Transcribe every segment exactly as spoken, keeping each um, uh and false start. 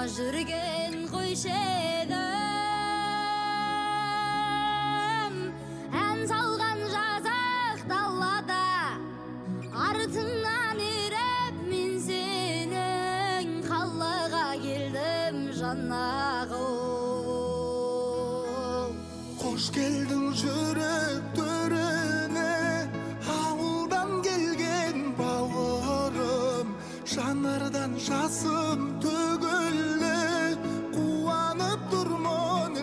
жүрген қойшы едім, ән салған жазақ далада, артыңнан еріп мен сенің қалаға келдім жанағым. Қош келдің жүрек төріне, ауылдан келген бауырым, жанардан жасым төгілді, қуанып тұрмын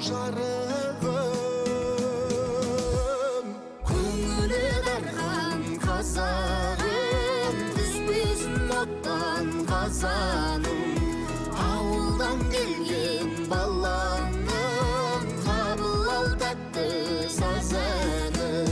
жарығым. Көңілі дархан қазағым, түспесін оттан қазаным, ауылдан келген баланым, қабыл ал тәтті сазаным.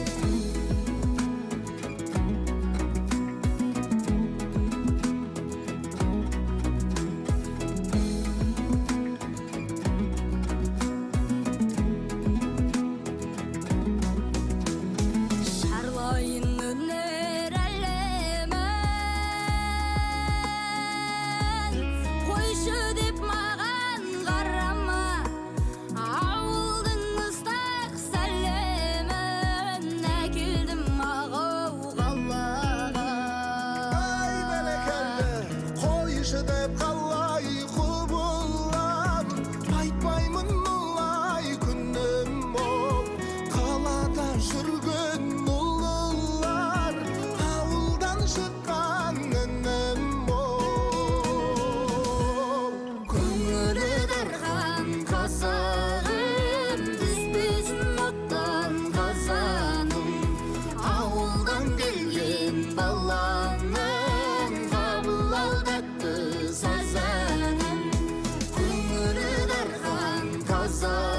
Қазағым, түспесін оттан қазаным, ауылдан келген баланым, қабыл ал тәтті сазаным. Көңілі дархан қазағым.